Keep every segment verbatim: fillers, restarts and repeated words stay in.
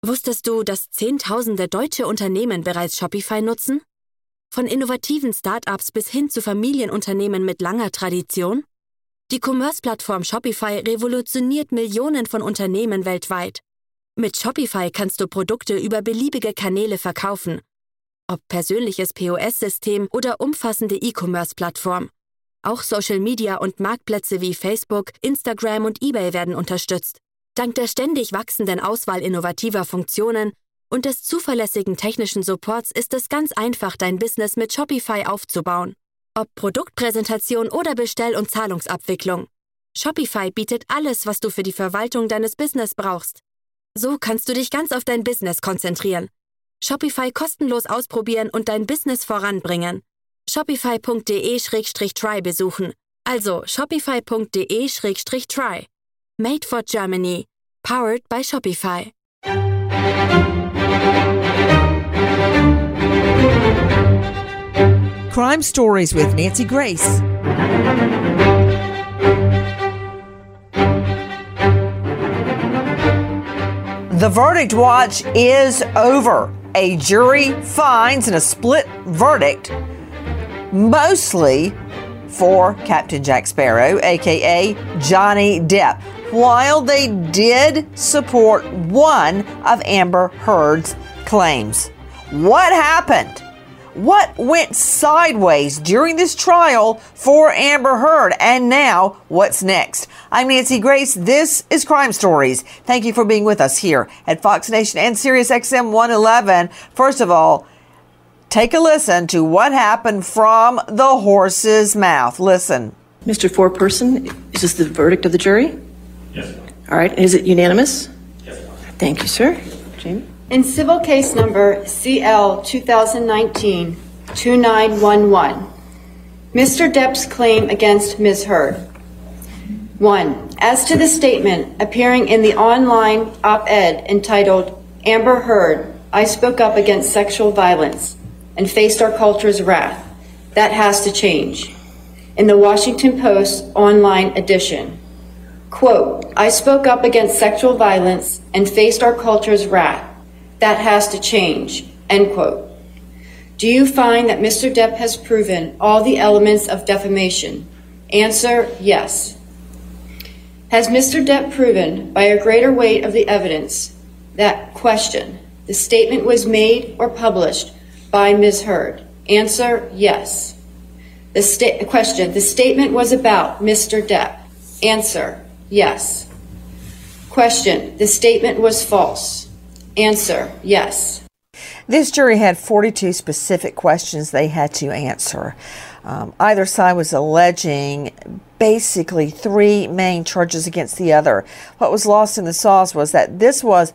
Wusstest du, dass Zehntausende deutsche Unternehmen bereits Shopify nutzen? Von innovativen Start-ups bis hin zu Familienunternehmen mit langer Tradition? Die Commerce-Plattform Shopify revolutioniert Millionen von Unternehmen weltweit. Mit Shopify kannst du Produkte über beliebige Kanäle verkaufen. Ob persönliches P O S-System oder umfassende E-Commerce-Plattform. Auch Social Media und Marktplätze wie Facebook, Instagram und eBay werden unterstützt. Dank der ständig wachsenden Auswahl innovativer Funktionen und des zuverlässigen technischen Supports ist es ganz einfach, dein Business mit Shopify aufzubauen. Ob Produktpräsentation oder Bestell- und Zahlungsabwicklung. Shopify bietet alles, was du für die Verwaltung deines Business brauchst. So kannst du dich ganz auf dein Business konzentrieren. Shopify kostenlos ausprobieren und dein Business voranbringen. Shopify punkt de Schrägstrich try besuchen. Also shopify punkt de Schrägstrich try. Made for Germany. Powered by Shopify. Crime Stories with Nancy Grace. The verdict watch is over. A jury finds in a split verdict, mostly for Captain Jack Sparrow, aka Johnny Depp, while they did support one of Amber Heard's claims. What happened? What went sideways during this trial for Amber Heard? And now, what's next? I'm Nancy Grace. This is Crime Stories. Thank you for being with us here at Fox Nation and Sirius X M one eleven. First of all, take a listen to what happened from the horse's mouth. Listen. Mister Foreperson, is this the verdict of the jury? Yes. All right. Is it unanimous? Yes. Thank you, sir. Jamie? In civil case number C L twenty nineteen dash twenty-nine eleven, Mister Depp's claim against Miz Heard. One, as to the statement appearing in the online op-ed entitled, Amber Heard, I spoke up against sexual violence and faced our culture's wrath. That has to change. In the Washington Post online edition, quote, I spoke up against sexual violence and faced our culture's wrath. That has to change, end quote. Do you find that Mister Depp has proven all the elements of defamation? Answer, yes. Has Mister Depp proven by a greater weight of the evidence that, question, the statement was made or published by Miz Heard? Answer, yes. The sta- question, the statement was about Mister Depp? Answer, yes. Question, the statement was false? Answer, yes. This jury had forty-two specific questions they had to answer. Um, either side was alleging basically three main charges against the other. What was lost in the sauce was that this was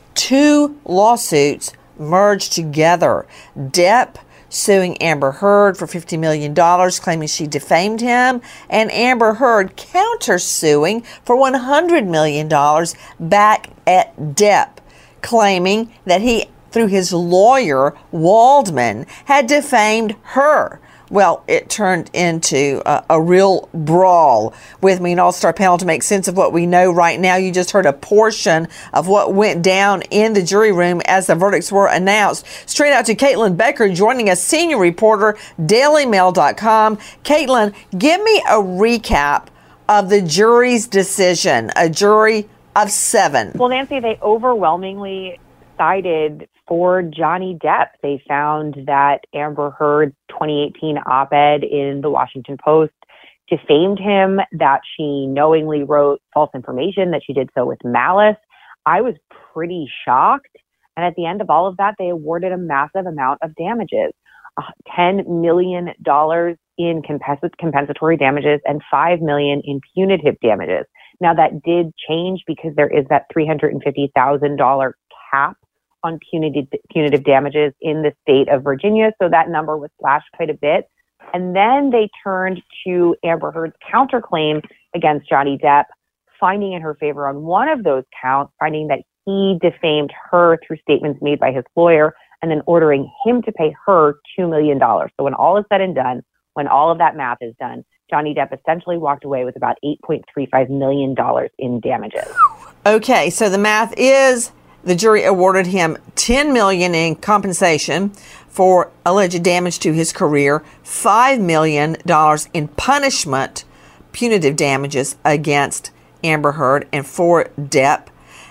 two lawsuits merged together. Depp suing Amber Heard for fifty million dollars, claiming she defamed him, and Amber Heard countersuing for one hundred million dollars back at Depp, claiming that he, through his lawyer, Waldman, had defamed her. Well, it turned into a, a real brawl. With me, an all-star panel to make sense of what we know right now. You just heard a portion of what went down in the jury room as the verdicts were announced. Straight out to Caitlin Becker, joining us, senior reporter, daily mail dot com. Caitlin, give me a recap of the jury's decision, a jury of seven. Well, Nancy, they overwhelmingly sided for Johnny Depp. They found that Amber Heard's twenty eighteen op-ed in the Washington Post defamed him, that she knowingly wrote false information, that she did so with malice. I was pretty shocked. And at the end of all of that, they awarded a massive amount of damages, uh, ten million dollars in compens- compensatory damages and five million dollars in punitive damages. Now, that did change because there is that three hundred fifty thousand dollars cap on punitive, punitive damages in the state of Virginia. So that number was slashed quite a bit. And then they turned to Amber Heard's counterclaim against Johnny Depp, finding in her favor on one of those counts, finding that he defamed her through statements made by his lawyer, and then ordering him to pay her two million dollars. So when all is said and done, when all of that math is done, Johnny Depp essentially walked away with about eight point three five million dollars in damages. Okay, so the math is The jury awarded him ten million dollars in compensation for alleged damage to his career, five million dollars in punishment, punitive damages against Amber Heard, and for Depp.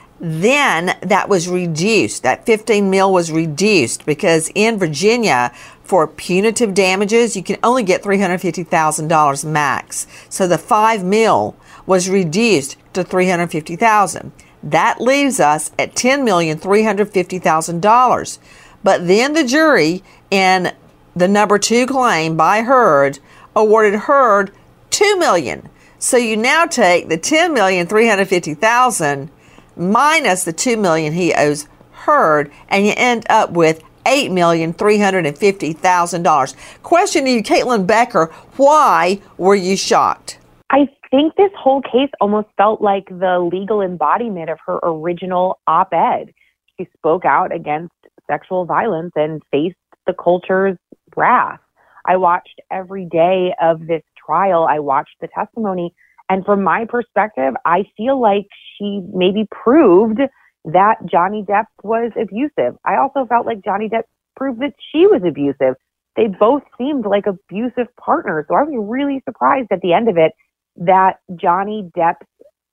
Then that was reduced. That fifteen mil was reduced because in Virginia, for punitive damages, you can only get three hundred fifty thousand dollars max. So the five mil was reduced to three hundred fifty thousand dollars. That leaves us at ten million three hundred fifty thousand dollars. But then the jury in the number two claim by Heard awarded Heard two million dollars. So you now take the ten million three hundred fifty thousand dollars minus the two million dollars he owes Heard, and you end up with eight million three hundred fifty thousand dollars. Question to you, Caitlin Becker, why were you shocked? I think this whole case almost felt like the legal embodiment of her original op-ed. She spoke out against sexual violence and faced the culture's wrath. I watched every day of this trial. I watched the testimony. And from my perspective, I feel like she maybe proved that Johnny Depp was abusive. I also felt like Johnny Depp proved that she was abusive. They both seemed like abusive partners. So I was really surprised at the end of it that Johnny Depp's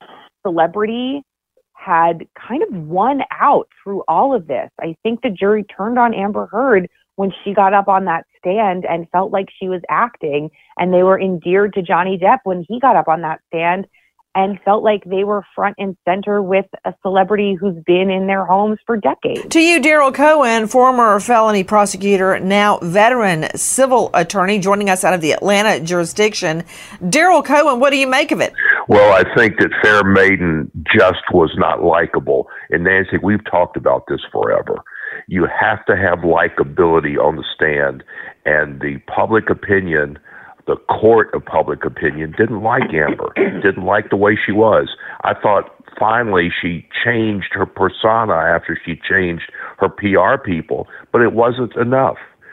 celebrity had kind of won out through all of this. I think the jury turned on Amber Heard when she got up on that stand and felt like she was acting, and they were endeared to Johnny Depp when he got up on that stand and felt like they were front and center with a celebrity who's been in their homes for decades. To you, Daryl Cohen, former felony prosecutor, now veteran civil attorney, joining us out of the Atlanta jurisdiction. Daryl Cohen, what do you make of it? Well, I think that Fair Maiden just was not likable. And Nancy, we've talked about this forever. You have to have likability on the stand, and the public opinion, the court of public opinion, didn't like Amber, didn't like the way she was. I thought finally she changed her persona after she changed her P R people, but it wasn't enough.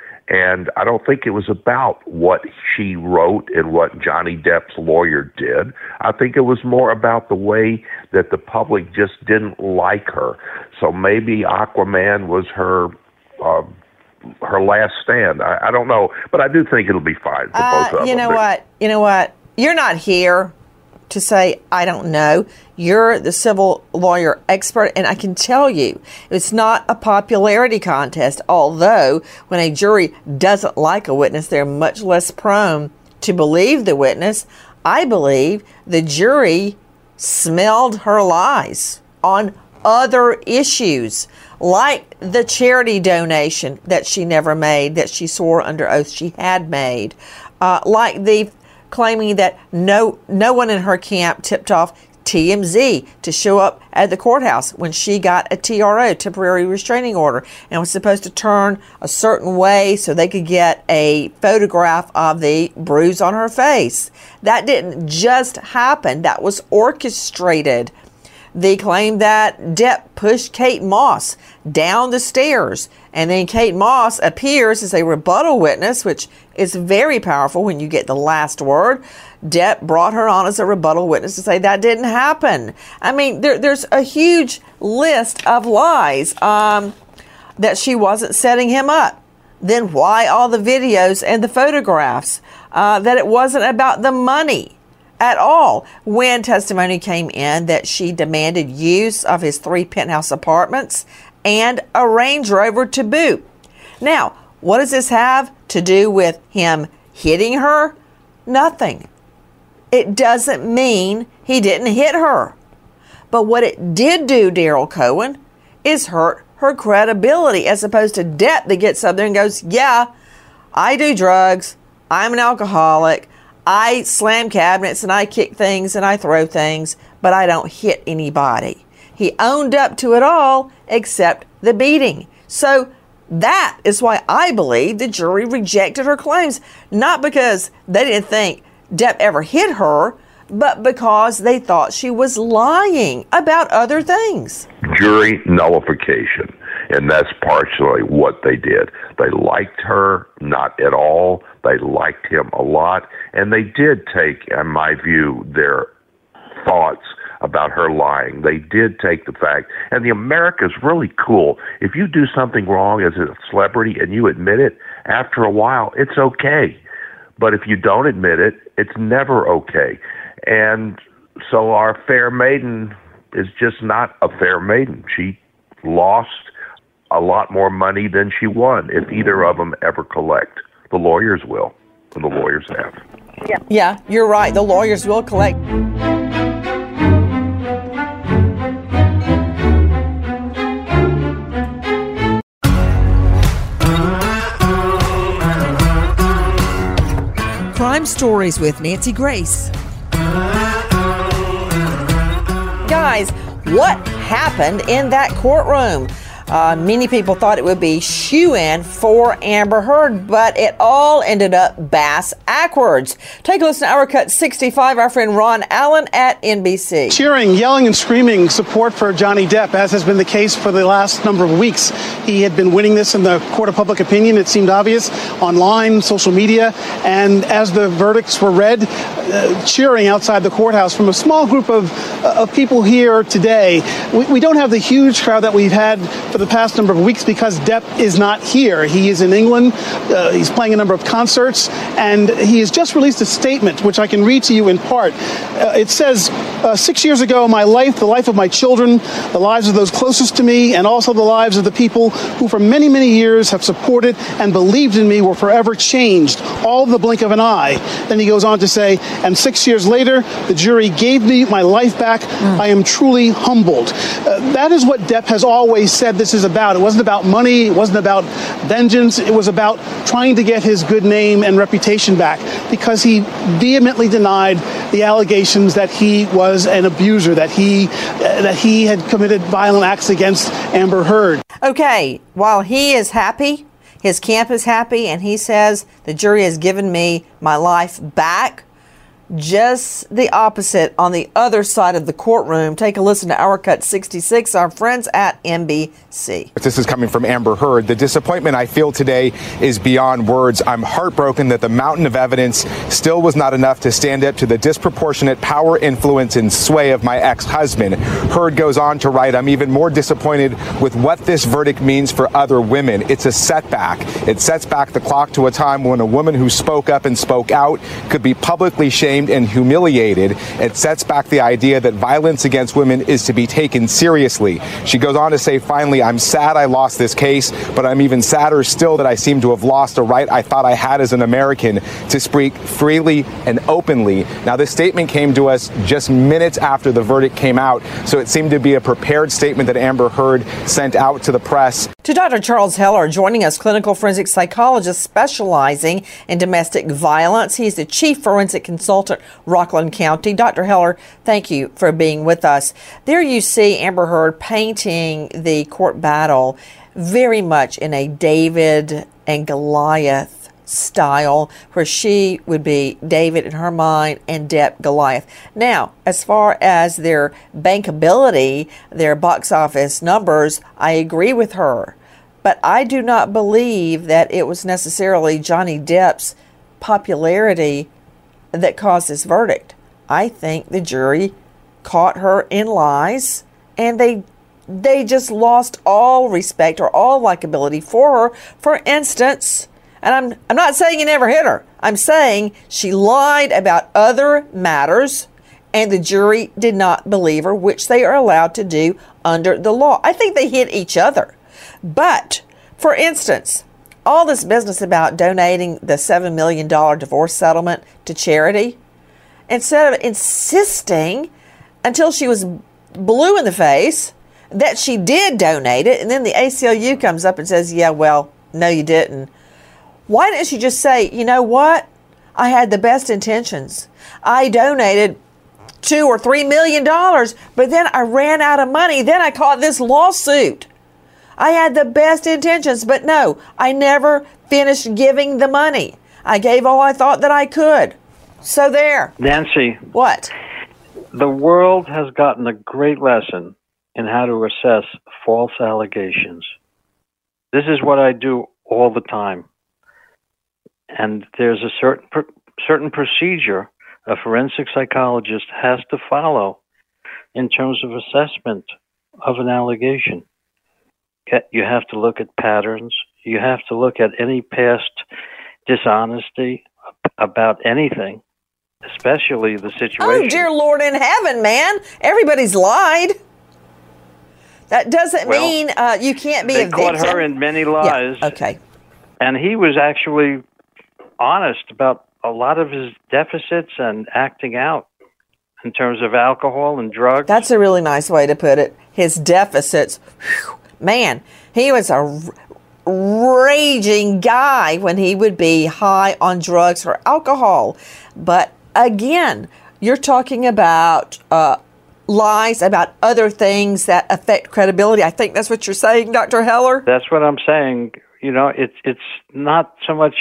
And I don't think it was about what she wrote and what Johnny Depp's lawyer did. I think it was more about the way that the public just didn't like her. So maybe Aquaman was her uh, her last stand. I, I don't know, but I do think it'll be fine for uh, both of them. You know what? You know what? You're not here to say, I don't know. You're the civil lawyer expert, and I can tell you it's not a popularity contest, although when a jury doesn't like a witness, they're much less prone to believe the witness. I believe the jury smelled her lies on other issues, like the charity donation that she never made, that she swore under oath she had made, uh, like the claiming that no no one in her camp tipped off T M Z to show up at the courthouse when she got a T R O, temporary restraining order, and was supposed to turn a certain way so they could get a photograph of the bruise on her face. That didn't just happen. That was orchestrated. They claim that Depp pushed Kate Moss down the stairs, and then Kate Moss appears as a rebuttal witness, which is very powerful when you get the last word. Depp brought her on as a rebuttal witness to say that didn't happen. I mean, there, there's a huge list of lies, um, that she wasn't setting him up. Then why all the videos and the photographs? Uh, that it wasn't about the money at all, when testimony came in that she demanded use of his three penthouse apartments and a Range Rover to boot. Now, what does this have to do with him hitting her? Nothing. It doesn't mean he didn't hit her. But what it did do, Daryl Cohen, is hurt her credibility, as opposed to Depp that gets up there and goes, yeah, I do drugs, I'm an alcoholic, I slam cabinets and I kick things and I throw things, but I don't hit anybody. He owned up to it all except the beating. So that is why I believe the jury rejected her claims, not because they didn't think Depp ever hit her, but because they thought she was lying about other things. Jury nullification, and that's partially what they did. They liked her not at all. They liked him a lot, and they did take, in my view, their thoughts about her lying. They did take the fact, and the America's really cool. If you do something wrong as a celebrity and you admit it, after a while, it's okay. But if you don't admit it, it's never okay. And so our fair maiden is just not a fair maiden. She lost a lot more money than she won if either of them ever collect. The lawyers will, and the lawyers have. Yeah, yeah, you're right. The lawyers will collect. Crime Stories with Nancy Grace. Guys, what happened in that courtroom? Uh, many people thought it would be shoo-in for Amber Heard, but it all ended up bass-ackwards. Take a listen to Our Cut sixty-five, our friend Ron Allen at N B C. Cheering, yelling, and screaming support for Johnny Depp, as has been the case for the last number of weeks. He had been winning this in the court of public opinion, it seemed obvious, online, social media, and as the verdicts were read, uh, cheering outside the courthouse from a small group of, uh, of people here today. We, we don't have the huge crowd that we've had for the past number of weeks because Depp is not here. He is in England. Uh, he's playing a number of concerts, and he has just released a statement, which I can read to you in part. Uh, it says, uh, six years ago, my life, the life of my children, the lives of those closest to me, and also the lives of the people who for many, many years have supported and believed in me were forever changed, all in the blink of an eye. Then he goes on to say, and six years later, the jury gave me my life back. Mm. I am truly humbled. Uh, that is what Depp has always said this is about. It wasn't about money. It wasn't about vengeance. It was about trying to get his good name and reputation back because he vehemently denied the allegations that he was an abuser, that he uh, that he had committed violent acts against Amber Heard. Okay, while he is happy, his camp is happy, and he says the jury has given me my life back. Just the opposite on the other side of the courtroom. Take a listen to Our Cut sixty-six, our friends at N B C. This is coming from Amber Heard. The disappointment I feel today is beyond words. I'm heartbroken that the mountain of evidence still was not enough to stand up to the disproportionate power, influence, and sway of my ex-husband. Heard goes on to write, I'm even more disappointed with what this verdict means for other women. It's a setback. It sets back the clock to a time when a woman who spoke up and spoke out could be publicly shamed and humiliated. It sets back the idea that violence against women is to be taken seriously. She goes on to say, finally, I'm sad I lost this case, but I'm even sadder still that I seem to have lost a right I thought I had as an American to speak freely and openly. Now, this statement came to us just minutes after the verdict came out, so it seemed to be a prepared statement that Amber Heard sent out to the press. To Doctor Charles Heller, joining us, clinical forensic psychologist specializing in domestic violence. He's the chief forensic consultant, Rockland County. Doctor Heller, thank you for being with us. There you see Amber Heard painting the court battle very much in a David and Goliath style, where she would be David in her mind and Depp Goliath. Now, as far as their bankability, their box office numbers, I agree with her. But I do not believe that it was necessarily Johnny Depp's popularity that caused this verdict. I think the jury caught her in lies, and they they just lost all respect or all likability for her. For instance, and I'm I'm not saying he never hit her. I'm saying she lied about other matters, and the jury did not believe her, which they are allowed to do under the law. I think they hit each other. But, for instance, all this business about donating the seven million dollars divorce settlement to charity, instead of insisting until she was blue in the face that she did donate it, and then the A C L U comes up and says, yeah, well, no, you didn't. Why didn't she just say, you know what? I had the best intentions. I donated two or three million dollars, but then I ran out of money. Then I caught this lawsuit. I had the best intentions, but no, I never finished giving the money. I gave all I thought that I could. So there. Nancy. What? The world has gotten a great lesson in how to assess false allegations. This is what I do all the time. And there's a certain certain procedure a forensic psychologist has to follow in terms of assessment of an allegation. You have to look at patterns. You have to look at any past dishonesty about anything, especially the situation. Oh, dear Lord in heaven, man. Everybody's lied. That doesn't well, mean uh, you can't be they a victim. caught her in many lies. Yeah, okay. And he was actually honest about a lot of his deficits and acting out in terms of alcohol and drugs. That's a really nice way to put it. His deficits. Whew, man, he was a r- raging guy when he would be high on drugs or alcohol. But again, you're talking about uh, lies about other things that affect credibility. I think that's what you're saying, Doctor Heller? That's what I'm saying. You know, it's it's not so much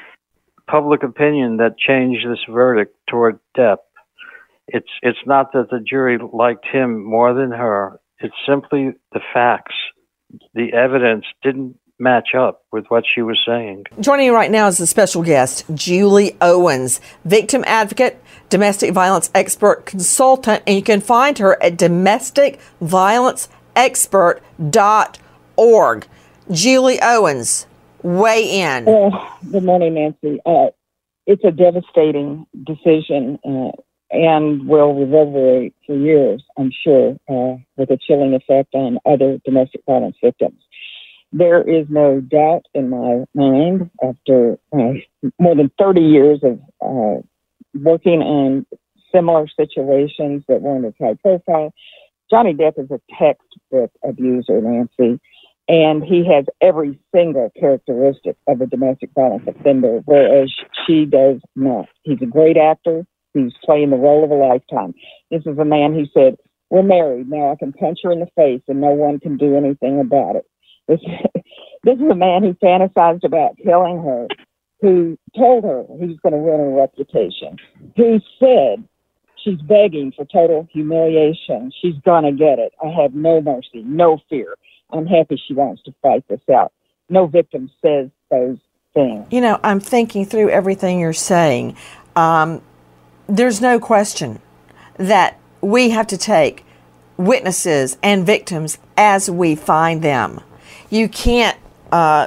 public opinion that changed this verdict toward Depp. It's it's not that the jury liked him more than her. It's simply the facts. The evidence didn't match up with what she was saying. Joining you right now is a special guest, Julie Owens, victim advocate, domestic violence expert consultant, and you can find her at domestic violence expert dot org. Julie Owens, weigh in. Well, good morning, Nancy. Uh, it's a devastating decision uh, and will reverberate for years, I'm sure, uh, with a chilling effect on other domestic violence victims. There is no doubt in my mind, after uh, more than thirty years of uh, working on similar situations that weren't as high profile, Johnny Depp is a textbook abuser, Nancy. And he has every single characteristic of a domestic violence offender, whereas she does not. He's a great actor. He's playing the role of a lifetime. This is a man who said, we're married. Now I can punch her in the face and no one can do anything about it. This, this is a man who fantasized about killing her, who told her he was going to ruin her reputation, who said she's begging for total humiliation. She's going to get it. I have no mercy, no fear. I'm happy she wants to fight this out. No victim says those things. You know, I'm thinking through everything you're saying. Um, there's no question that we have to take witnesses and victims as we find them. You can't uh,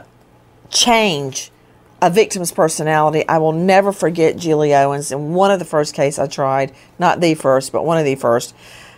change a victim's personality. I will never forget Julie Owens. In one of the first cases I tried, not the first, but one of the first,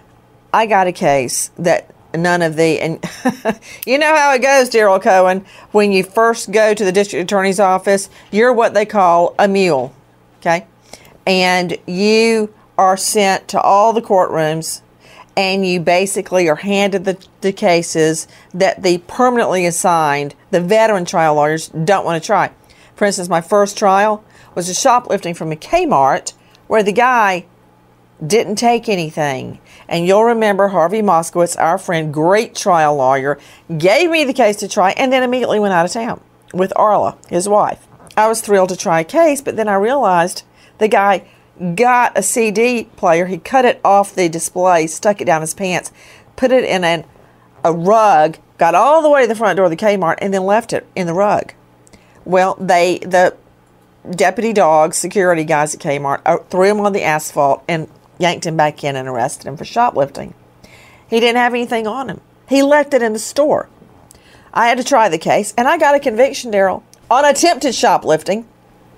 I got a case that none of the, and you know how it goes, Daryl Cohen, when you first go to the district attorney's office, you're what they call a mule, okay? And you are sent to all the courtrooms, and you basically are handed the, the cases that the permanently assigned, the veteran trial lawyers, don't want to try. For instance, my first trial was a shoplifting from a Kmart where the guy didn't take anything. And you'll remember Harvey Moskowitz, our friend, great trial lawyer, gave me the case to try and then immediately went out of town with Arla, his wife. I was thrilled to try a case, but then I realized the guy got a C D player. He cut it off the display, stuck it down his pants, put it in an, a rug, got all the way to the front door of the Kmart, and then left it in the rug. Well, they, the deputy dogs, security guys at Kmart, threw him on the asphalt and yanked him back in and arrested him for shoplifting. He didn't have anything on him. He left it in the store. I had to try the case, and I got a conviction, Daryl, on attempted shoplifting.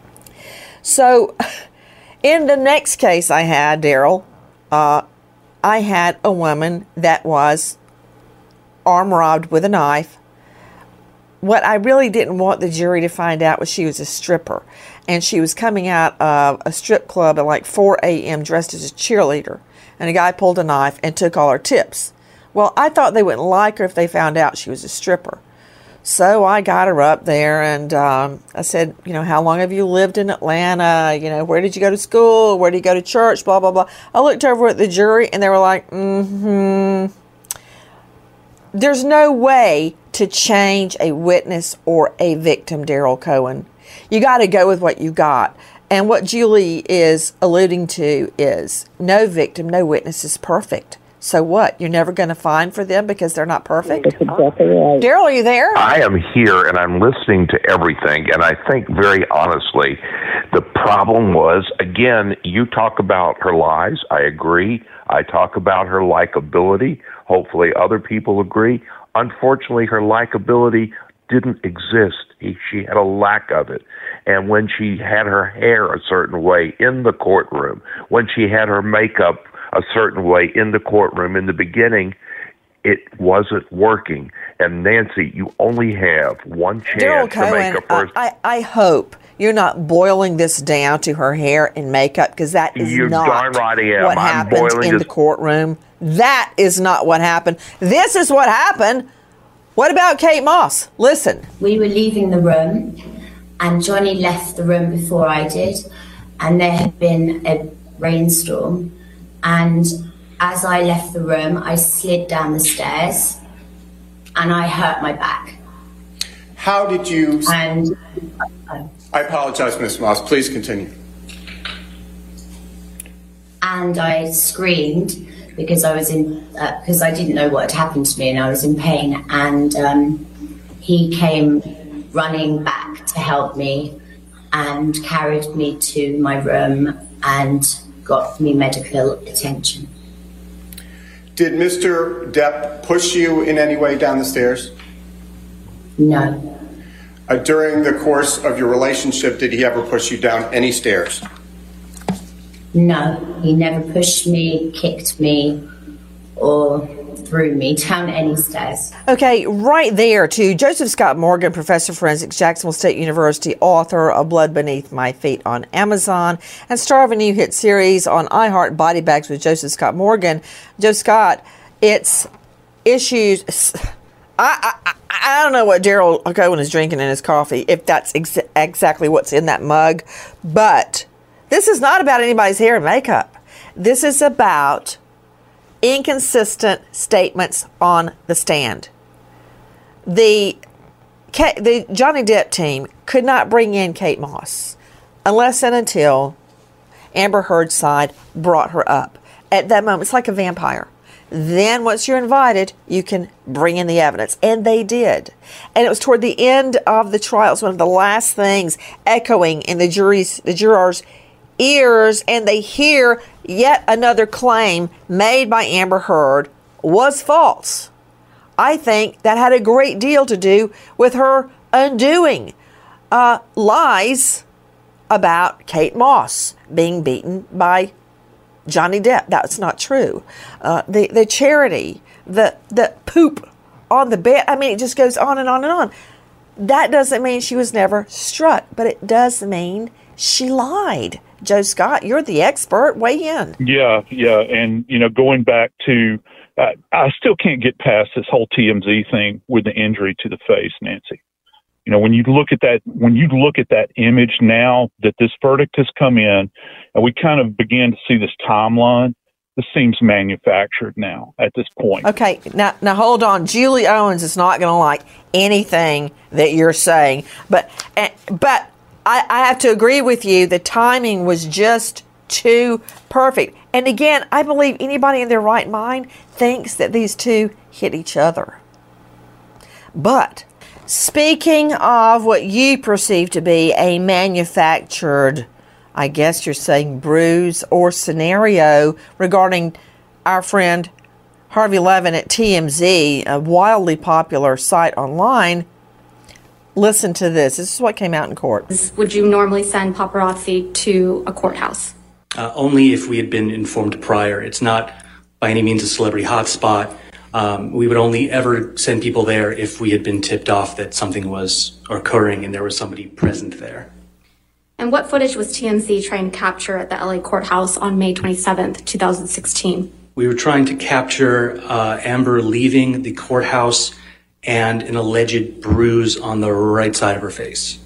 So, in the next case I had, Daryl, uh, I had a woman that was arm robbed with a knife. What I really didn't want the jury to find out was she was a stripper. And she was coming out of a strip club at like four a.m. dressed as a cheerleader. And a guy pulled a knife and took all her tips. Well, I thought they wouldn't like her if they found out she was a stripper. So I got her up there and um, I said, you know, how long have you lived in Atlanta? You know, where did you go to school? Where did you go to church? Blah, blah, blah. I looked over at the jury and they were like, mm-hmm. There's no way to change a witness or a victim, Daryl Cohen. You got to go with what you got. And what Julie is alluding to is no victim, no witness is perfect. So what? You're never going to fine for them because they're not perfect? That's exactly right. Daryl, are you there? I am here and I'm listening to everything, and I think very honestly, the problem was, again, you talk about her lies. I agree. I talk about her likability. Hopefully other people agree. Unfortunately, her likability didn't exist. She had a lack of it. And when she had her hair a certain way in the courtroom, when she had her makeup a certain way in the courtroom in the beginning, it wasn't working. And Nancy, you only have one chance Daryl to make Cohen, a first. I, I hope you're not boiling this down to her hair and makeup, because that is You're not darn right I am. what I'm happened boiling in this- the courtroom. That is not what happened. This is what happened. What about Kate Moss? Listen. We were leaving the room, and Johnny left the room before I did, and there had been a rainstorm. And as I left the room, I slid down the stairs, and I hurt my back. How did you... And I apologize, Miz Moss. Please continue. And I screamed because I was in, uh, because I didn't know what had happened to me, and I was in pain. And um, he came running back to help me and carried me to my room and got me medical attention. Did Mister Depp push you in any way down the stairs? No. Uh, during the course of your relationship, did he ever push you down any stairs? No, he never pushed me, kicked me, or threw me down any stairs. Okay, right there to Joseph Scott Morgan, professor of forensics, Jacksonville State University, author of Blood Beneath My Feet on Amazon, and star of a new hit series on iHeart, Body Bags with Joseph Scott Morgan. Joe Scott, it's issues... I, I, I don't know what Daryl Cohen is drinking in his coffee, if that's ex- exactly what's in that mug, but this is not about anybody's hair and makeup. This is about inconsistent statements on the stand. The the Johnny Depp team could not bring in Kate Moss unless and until Amber Heard's side brought her up. At that moment, it's like a vampire. Then once you're invited, you can bring in the evidence. And they did. And it was toward the end of the trial. It was one of the last things echoing in the jury's, the jurors' ears. And they hear yet another claim made by Amber Heard was false. I think that had a great deal to do with her undoing uh, lies about Kate Moss being beaten by Johnny Depp. That's not true. Uh, the the charity, the the poop on the bed. I mean, it just goes on and on and on. That doesn't mean she was never struck, but it does mean she lied. Joe Scott, you're the expert. Weigh in. Yeah, yeah, and you know, going back to, uh, I still can't get past this whole T M Z thing with the injury to the face, Nancy. You know, when you look at that, when you look at that image now that this verdict has come in, and we kind of began to see this timeline, this seems manufactured now at this point. Okay, now now hold on. Julie Owens is not going to like anything that you're saying, but but I, I have to agree with you. The timing was just too perfect. And again, I believe anybody in their right mind thinks that these two hit each other. But speaking of what you perceive to be a manufactured, I guess you're saying, bruise or scenario regarding our friend Harvey Levin at T M Z, a wildly popular site online, listen to this. This is what came out in court. Would you normally send paparazzi to a courthouse? Uh, only if we had been informed prior. It's not by any means a celebrity hotspot. Um, we would only ever send people there if we had been tipped off that something was occurring and there was somebody present there. And what footage was T M Z trying to capture at the L A courthouse on May twenty-seventh, twenty sixteen? We were trying to capture uh, Amber leaving the courthouse and an alleged bruise on the right side of her face.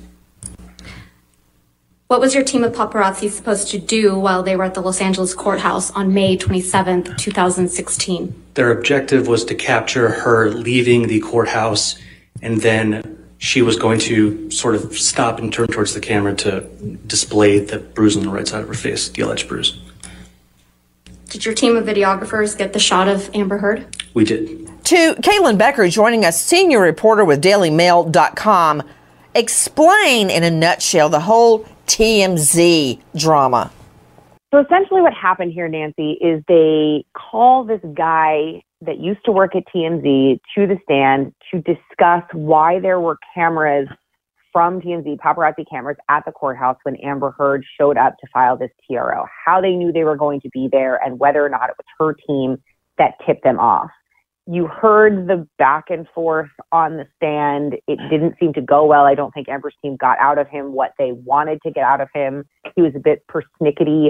What was your team of paparazzi supposed to do while they were at the Los Angeles courthouse on May twenty-seventh, twenty sixteen? Their objective was to capture her leaving the courthouse, and then she was going to sort of stop and turn towards the camera to display the bruise on the right side of her face, the alleged bruise. Did your team of videographers get the shot of Amber Heard? We did. To Caitlin Becker joining us, senior reporter with Daily Mail dot com. Explain in a nutshell the whole T M Z drama. So essentially what happened here, Nancy, is they call this guy that used to work at T M Z to the stand to discuss why there were cameras from T M Z, paparazzi cameras at the courthouse when Amber Heard showed up to file this T R O, how they knew they were going to be there, and whether or not it was her team that tipped them off. You heard the back and forth on the stand. It didn't seem to go well. I don't think Amber's team got out of him what they wanted to get out of him. He was a bit persnickety.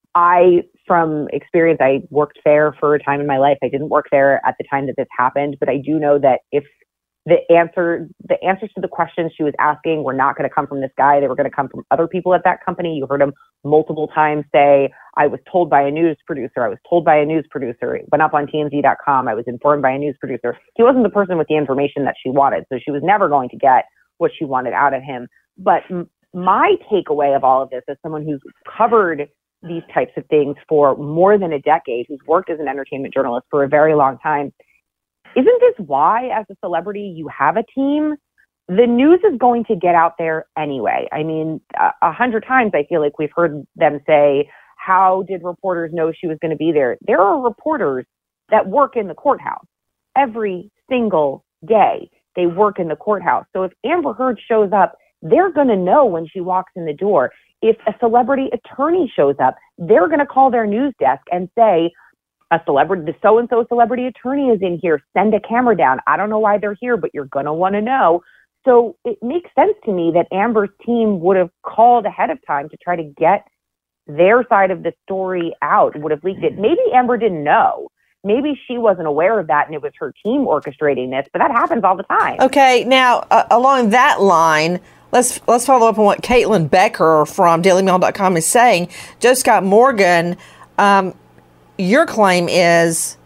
I, from experience, I worked there for a time in my life. I didn't work there at the time that this happened, but I do know that if the answer, the answers to the questions she was asking were not going to come from this guy, they were going to come from other people at that company. You heard him multiple times say, I was told by a news producer, I was told by a news producer. It went up on T M Z dot com. I was informed by a news producer. He wasn't the person with the information that she wanted, so she was never going to get what she wanted out of him. But m- my takeaway of all of this, as someone who's covered these types of things for more than a decade, who's worked as an entertainment journalist for a very long time, isn't this why, as a celebrity, you have a team? The news is going to get out there anyway. I mean, a, a hundred times I feel like we've heard them say, how did reporters know she was going to be there? There are reporters that work in the courthouse every single day. They work in the courthouse. So if Amber Heard shows up, they're going to know when she walks in the door. If a celebrity attorney shows up, they're going to call their news desk and say, a celebrity, the so-and-so celebrity attorney is in here, send a camera down. I don't know why they're here, but you're going to want to know. So it makes sense to me that Amber's team would have called ahead of time to try to get their side of the story out, would have leaked it. Maybe Amber didn't know. Maybe she wasn't aware of that and it was her team orchestrating this, but that happens all the time. Okay, now, uh, along that line, let's let's follow up on what Caitlin Becker from Daily Mail dot com is saying. Joe Scott Morgan, um, your claim is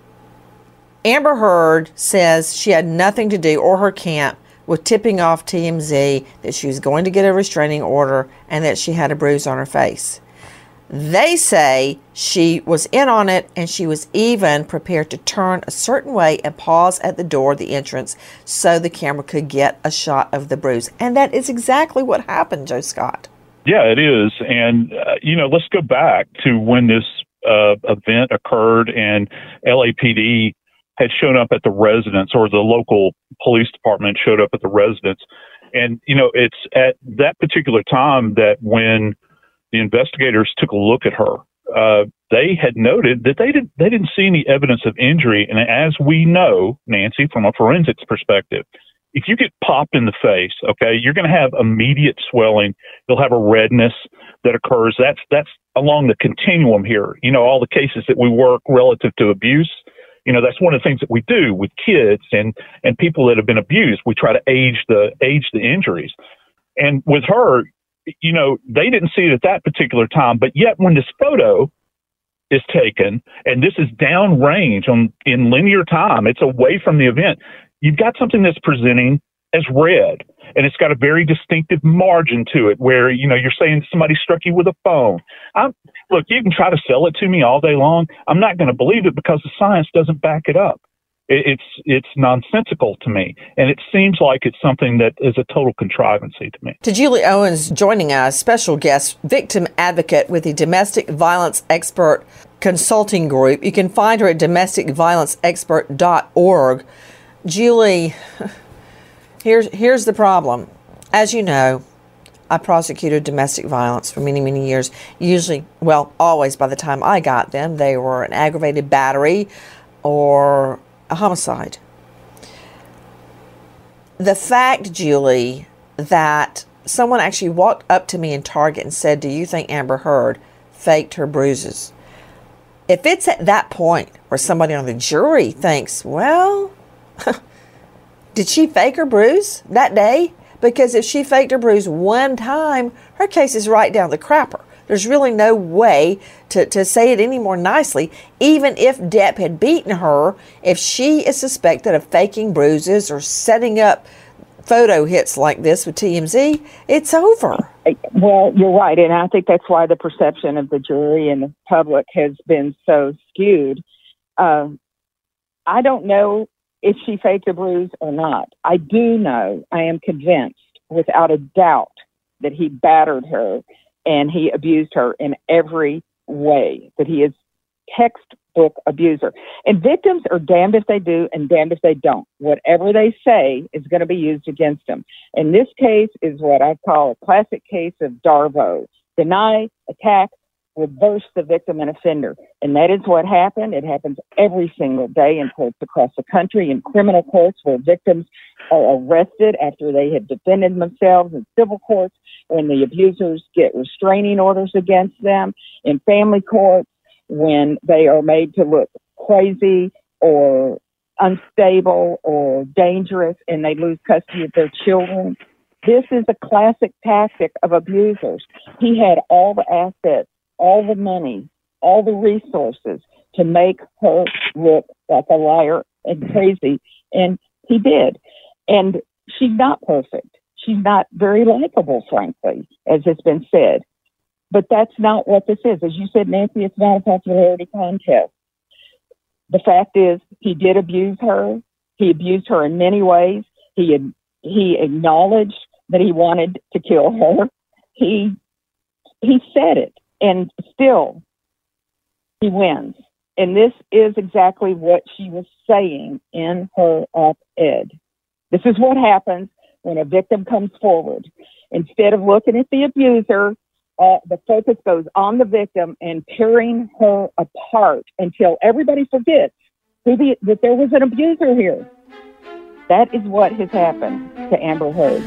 Amber Heard says she had nothing to do, or her camp, with tipping off T M Z that she was going to get a restraining order and that she had a bruise on her face. They say she was in on it and she was even prepared to turn a certain way and pause at the door of the entrance so the camera could get a shot of the bruise. And that is exactly what happened, Joe Scott. Yeah, it is. And, uh, you know, let's go back to when this uh, event occurred and L A P D had shown up at the residence, or the local police department showed up at the residence. And, you know, it's at that particular time that when the investigators took a look at her, uh, they had noted that they didn't, they didn't see any evidence of injury. And as we know, Nancy, from a forensics perspective, if you get popped in the face, okay, you're going to have immediate swelling. You'll have a redness that occurs. That's, that's along the continuum here. You know, all the cases that we work relative to abuse, you know, that's one of the things that we do with kids and, and people that have been abused. We try to age the, age the injuries. And with her, you know, they didn't see it at that particular time, but yet when this photo is taken, and this is downrange on in linear time, it's away from the event, you've got something that's presenting as red, and it's got a very distinctive margin to it where, you know, you're saying somebody struck you with a phone. I'm, look, you can try to sell it to me all day long. I'm not going to believe it because the science doesn't back it up. It, it's it's nonsensical to me, and it seems like it's something that is a total contrivancy to me. To Julie Owens joining us, special guest, victim advocate with the Domestic Violence Expert Consulting Group. You can find her at domestic violence expert dot org. Julie, here's here's the problem. As you know, I prosecuted domestic violence for many, many years. Usually, well, always by the time I got them, they were an aggravated battery or a homicide. The fact, Julie, that someone actually walked up to me in Target and said, do you think Amber Heard faked her bruises? If it's at that point where somebody on the jury thinks, well, did she fake her bruise that day? Because if she faked her bruise one time, her case is right down the crapper. There's really no way to, to say it any more nicely. Even if Depp had beaten her, if she is suspected of faking bruises or setting up photo hits like this with T M Z, it's over. Well, you're right. And I think that's why the perception of the jury and the public has been so skewed. Uh, I don't know if she faked a bruise or not. I do know, I am convinced, without a doubt, that he battered her and he abused her in every way, that he is textbook abuser. And victims are damned if they do and damned if they don't. Whatever they say is going to be used against them. And this case is what I call a classic case of Darvo. Deny, attack, reverse the victim and offender. And that is what happened. It happens every single day in courts across the country, in criminal courts where victims are arrested after they have defended themselves, in civil courts when the abusers get restraining orders against them, in family courts when they are made to look crazy or unstable or dangerous and they lose custody of their children. This is a classic tactic of abusers. He had all the assets, all the money, all the resources to make her look like a liar and crazy, and he did. And she's not perfect. She's not very likable, frankly, as has been said. But that's not what this is. As you said, Nancy, it's not a popularity contest. The fact is, he did abuse her. He abused her in many ways. He had, he acknowledged that he wanted to kill her. He he said it, and still he wins. And this is exactly what she was saying in her op-ed. This is what happens when a victim comes forward. Instead of looking at the abuser, uh, the focus goes on the victim and tearing her apart until everybody forgets who the, that there was an abuser here. That is what has happened to Amber Heard.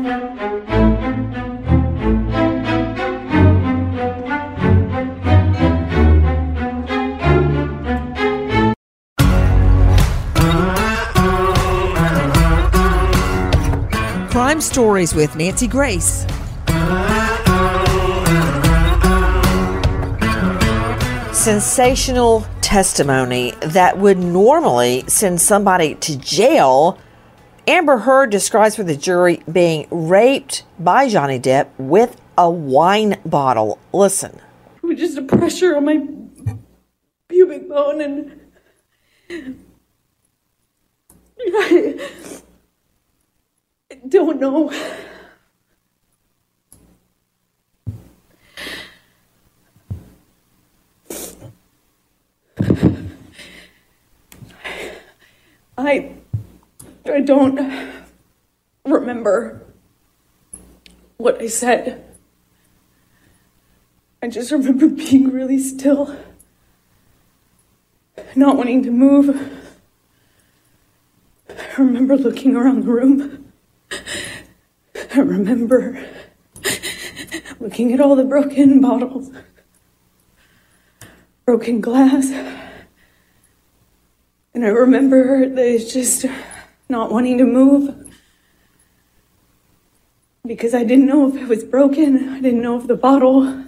Crime Stories with Nancy Grace. Sensational testimony that would normally send somebody to jail. Amber Heard describes for the jury being raped by Johnny Depp with a wine bottle. Listen. It was just a pressure on my pubic bone, and I don't know. I I don't remember what I said. I just remember being really still, not wanting to move. I remember looking around the room. I remember looking at all the broken bottles, broken glass. And I remember that it's just not wanting to move because I didn't know if it was broken. I didn't know if the bottle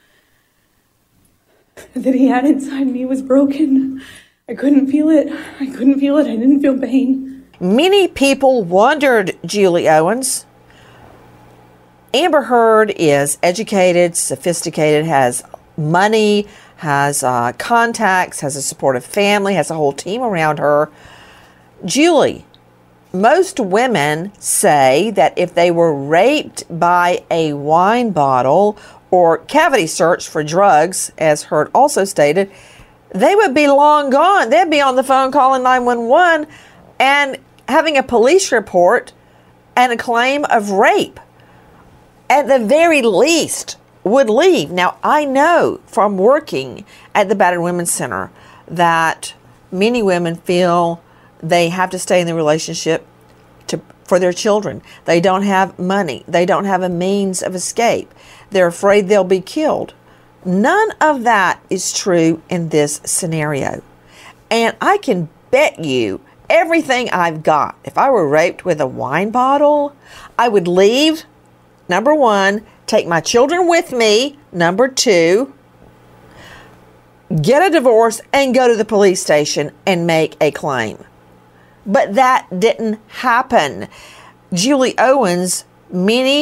that he had inside me was broken. I couldn't feel it. I couldn't feel it. I didn't feel pain. Many people wondered, Julie Owens. Amber Heard is educated, sophisticated, has money, has uh, contacts, has a supportive family, has a whole team around her. Julie, most women say that if they were raped by a wine bottle or cavity searched for drugs, as Heard also stated, they would be long gone. They'd be on the phone calling nine one one and having a police report and a claim of rape. At the very least, would leave. Now, I know from working at the Battered Women's Center that many women feel they have to stay in the relationship to, for their children. They don't have money. They don't have a means of escape. They're afraid they'll be killed. None of that is true in this scenario. And I can bet you everything I've got, if I were raped with a wine bottle, I would leave, number one, take my children with me, number two, get a divorce and go to the police station and make a claim. But that didn't happen. Julie Owens, many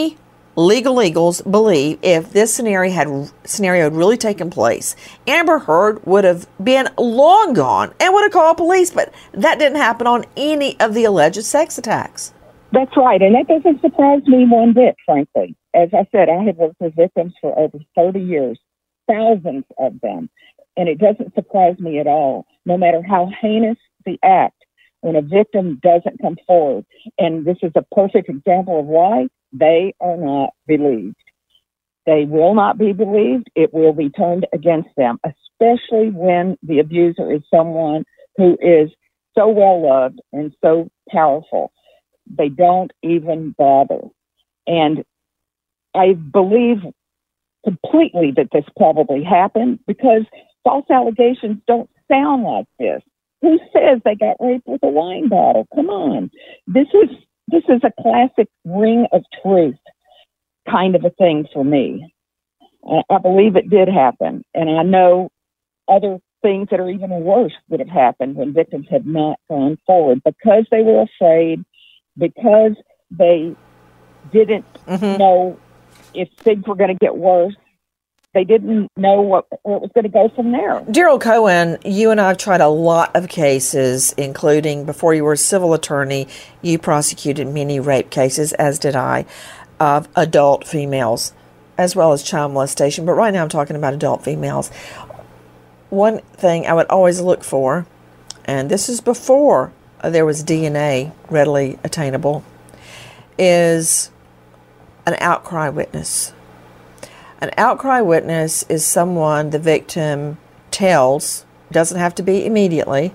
legal eagles believe if this scenario had scenario had really taken place, Amber Heard would have been long gone and would have called police, but that didn't happen on any of the alleged sex attacks. That's right, and that doesn't surprise me one bit, frankly. As I said, I have worked with victims for over thirty years, thousands of them, and it doesn't surprise me at all, no matter how heinous the act, when a victim doesn't come forward. And this is a perfect example of why they are not believed. They will not be believed. It will be turned against them, especially when the abuser is someone who is so well loved and so powerful. They don't even bother. And I believe completely that this probably happened because false allegations don't sound like this. Who says they got raped with a wine bottle? Come on. This is this is a classic ring of truth kind of a thing for me. I, I believe it did happen. And I know other things that are even worse would have happened when victims had not gone forward because they were afraid, because they didn't mm-hmm. know if things were going to get worse. They didn't know what where it was going to go from there. Daryl Cohen, you and I have tried a lot of cases, including before you were a civil attorney, you prosecuted many rape cases, as did I, of adult females, as well as child molestation. But right now I'm talking about adult females. One thing I would always look for, and this is before there was D N A readily attainable, is an outcry witness. An outcry witness is someone the victim tells, doesn't have to be immediately,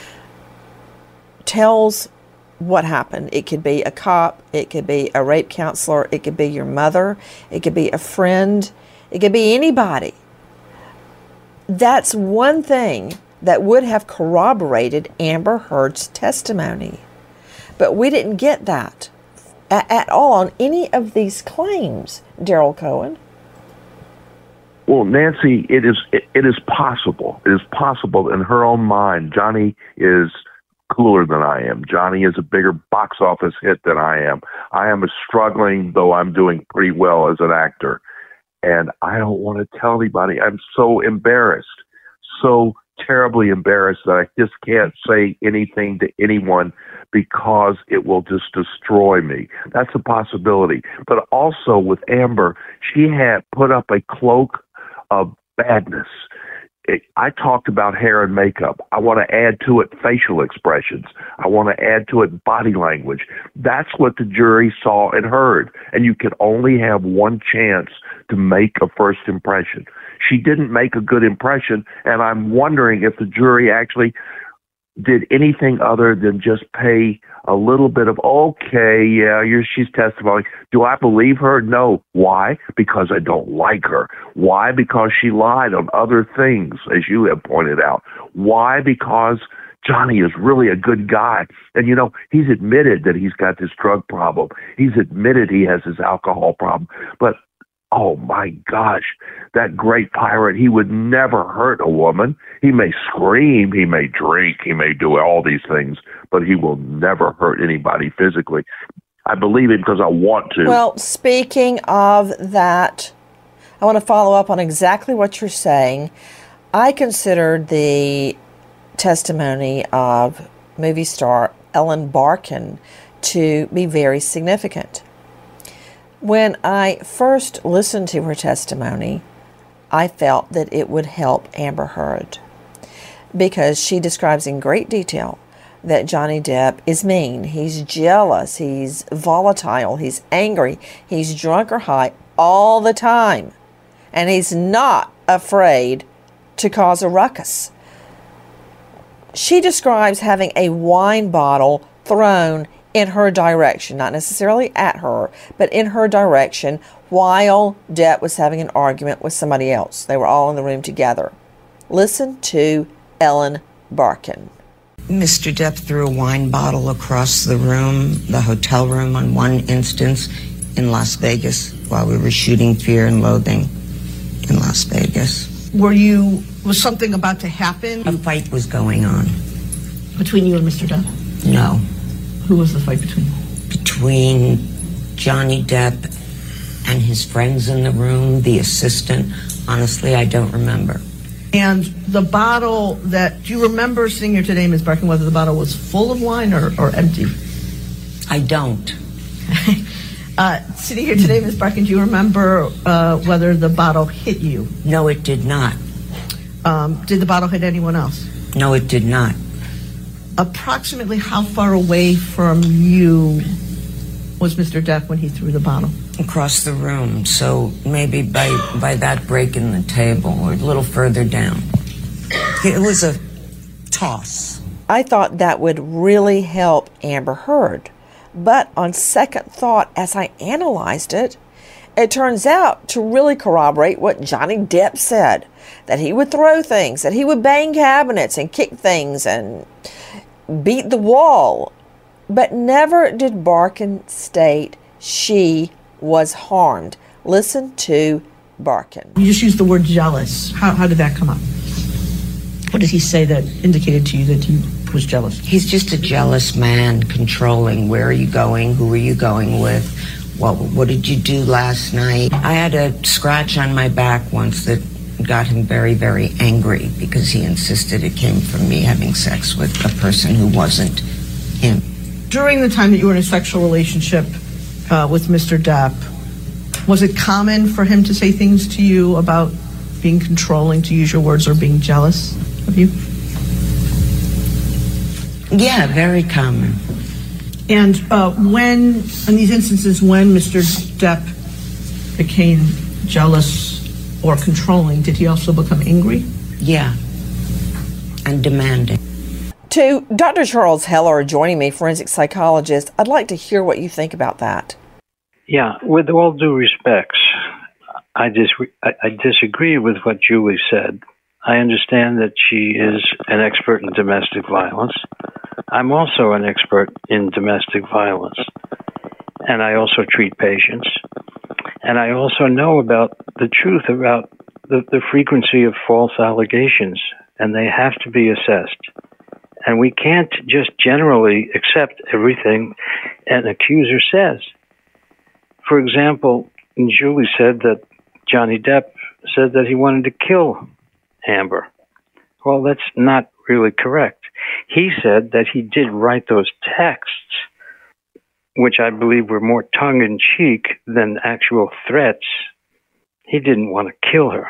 tells what happened. It could be a cop, it could be a rape counselor, it could be your mother, it could be a friend, it could be anybody. That's one thing that would have corroborated Amber Heard's testimony. But we didn't get that at, at all on any of these claims, Daryl Cohen. Well, Nancy, it is it, it is possible. It is possible in her own mind. Johnny is cooler than I am. Johnny is a bigger box office hit than I am. I am a struggling, though I'm doing pretty well as an actor. And I don't want to tell anybody. I'm so embarrassed, so terribly embarrassed that I just can't say anything to anyone because it will just destroy me. That's a possibility. But also with Amber, she had put up a cloak of badness. It, I talked about hair and makeup. I want to add to it facial expressions. I want to add to it body language. That's what the jury saw and heard. And you can only have one chance to make a first impression. She didn't make a good impression, and I'm wondering if the jury actually did anything other than just pay a little bit of, okay, yeah, you're, she's testifying. Do I believe her? No. Why? Because I don't like her. Why? Because she lied on other things, as you have pointed out. Why? Because Johnny is really a good guy. And, you know, he's admitted that he's got this drug problem. He's admitted he has this alcohol problem. But oh, my gosh, that great pirate, he would never hurt a woman. He may scream, he may drink, he may do all these things, but he will never hurt anybody physically. I believe it because I want to. Well, speaking of that, I want to follow up on exactly what you're saying. I considered the testimony of movie star Ellen Barkin to be very significant. When I first listened to her testimony, I felt that it would help Amber Heard because she describes in great detail that Johnny Depp is mean, he's jealous, he's volatile, he's angry, he's drunk or high all the time, and he's not afraid to cause a ruckus. She describes having a wine bottle thrown in her direction, not necessarily at her, but in her direction while Depp was having an argument with somebody else. They were all in the room together. Listen to Ellen Barkin. Mister Depp threw a wine bottle across the room, the hotel room on one instance in Las Vegas while we were shooting Fear and Loathing in Las Vegas. Were you, was something about to happen? A fight was going on. Between you and Mister Depp? No. Who was the fight between? Between Johnny Depp and his friends in the room, the assistant. Honestly, I don't remember. And the bottle that, do you remember sitting here today, Miz Barkin, whether the bottle was full of wine or, or empty? I don't. uh, sitting here today, Miz Barkin, do you remember uh, whether the bottle hit you? No, it did not. Um, did the bottle hit anyone else? No, it did not. Approximately how far away from you was Mister Depp when he threw the bottle? Across the room, so maybe by, by that break in the table or a little further down. It was a toss. I thought that would really help Amber Heard. But on second thought, as I analyzed it, it turns out to really corroborate what Johnny Depp said, that he would throw things, that he would bang cabinets and kick things and beat the wall. But never did Barkin state she was harmed. Listen to Barkin. You just used the word jealous. How, how did that come up? What did he say that indicated to you that he was jealous? He's just a jealous man, controlling. Where are you going? Who are you going with? What, what did you do last night? I had a scratch on my back once that got him very, very angry because he insisted it came from me having sex with a person who wasn't him. During the time that you were in a sexual relationship uh, with Mister Depp, was it common for him to say things to you about being controlling, to use your words, or being jealous of you? Yeah, very common. And uh, when, in these instances, when Mister Depp became jealous or controlling, did he also become angry? Yeah, and demanding. To Doctor Charles Heller joining me, forensic psychologist, I'd like to hear what you think about that. Yeah, with all due respects, I, dis- I, I disagree with what Julie said. I understand that she is an expert in domestic violence. I'm also an expert in domestic violence, and I also treat patients. And I also know about the truth about the, the frequency of false allegations, and they have to be assessed. And we can't just generally accept everything an accuser says. For example, Julie said that Johnny Depp said that he wanted to kill Amber. Well, that's not really correct. He said that he did write those texts, which I believe were more tongue-in-cheek than actual threats. He didn't want to kill her.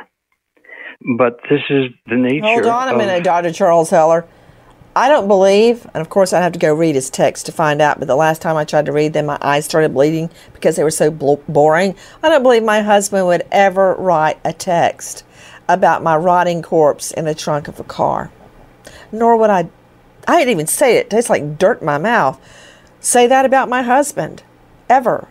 But this is the nature Hold on a of... minute, Doctor Charles Heller. I don't believe, and of course I'd have to go read his text to find out, but the last time I tried to read them, my eyes started bleeding because they were so boring. I don't believe my husband would ever write a text about my rotting corpse in the trunk of a car. Nor would I, I didn't even say it, it tastes like dirt in my mouth, say that about my husband. Ever.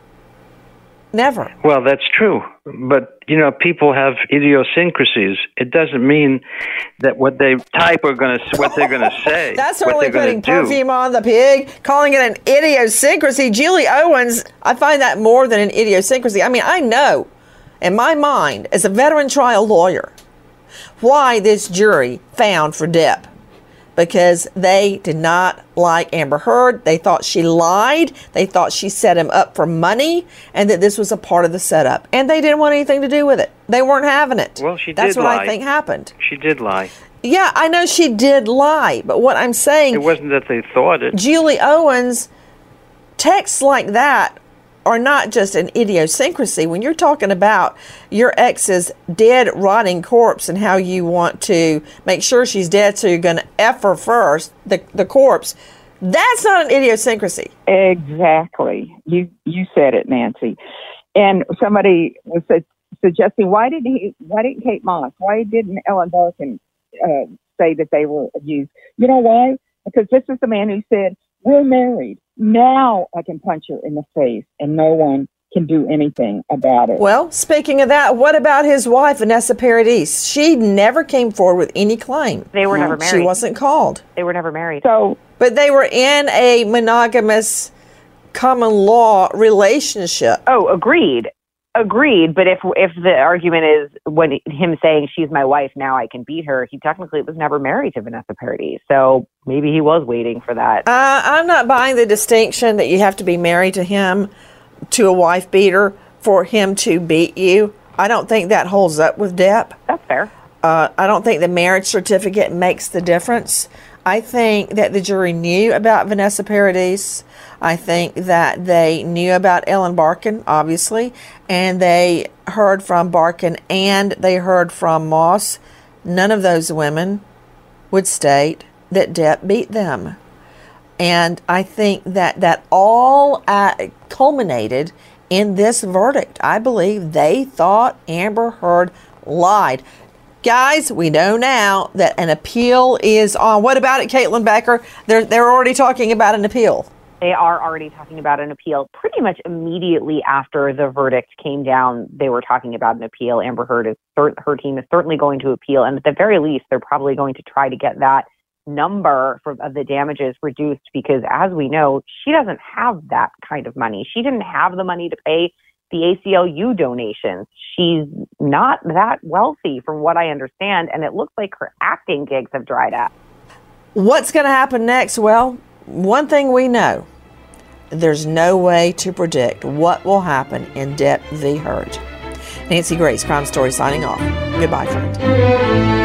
Never. Well, that's true. But, you know, people have idiosyncrasies. It doesn't mean that what they type are going to, what they're going to say. That's what only they're putting do. perfume on the pig, calling it an idiosyncrasy. Julie Owens, I find that more than an idiosyncrasy. I mean, I know in my mind, as a veteran trial lawyer, why this jury found for Depp. Because they did not like Amber Heard. They thought she lied. They thought she set him up for money and that this was a part of the setup. And they didn't want anything to do with it. They weren't having it. Well, she That's did what lie. I think happened. She did lie. Yeah, I know she did lie. But what I'm saying... It wasn't that they thought it. Julie Owens, texts like that are not just an idiosyncrasy. When you're talking about your ex's dead, rotting corpse and how you want to make sure she's dead, so you're going to F her first, the, the corpse, that's not an idiosyncrasy. Exactly. You you said it, Nancy. And somebody was su- suggesting, why didn't he? Why didn't Kate Moss? Why didn't Ellen Barkin uh, say that they were abused? You know why? Because this is the man who said, "We're married. Now I can punch her in the face and no one can do anything about it." Well, speaking of that, what about his wife, Vanessa Paradis? She never came forward with any claim. They were never married. She wasn't called. They were never married. So, but they were in a monogamous common law relationship. Oh, agreed. Agreed. But if if the argument is when him saying she's my wife, now I can beat her, he technically was never married to Vanessa Paradis. So maybe he was waiting for that. Uh, I'm not buying the distinction that you have to be married to him, to a wife beater, for him to beat you. I don't think that holds up with Depp. That's fair. Uh, I don't think the marriage certificate makes the difference. I think that the jury knew about Vanessa Paradis. I think that they knew about Ellen Barkin, obviously, and they heard from Barkin and they heard from Moss. None of those women would state that Depp beat them. And I think that that all uh, culminated in this verdict. I believe they thought Amber Heard lied. Guys, we know now that an appeal is on. What about it, Caitlin Becker? They're, they're already talking about an appeal. They are already talking about an appeal. Pretty much immediately after the verdict came down, they were talking about an appeal. Amber Heard is her team is certainly going to appeal, and at the very least, they're probably going to try to get that number for, of the damages reduced, because as we know, she doesn't have that kind of money. She didn't have the money to pay the A C L U donations. She's not that wealthy, from what I understand, and it looks like her acting gigs have dried up. What's going to happen next? Well, one thing we know. There's no way to predict what will happen in Depp v. Heard. Nancy Grace, Crime Story, signing off. Goodbye, friend.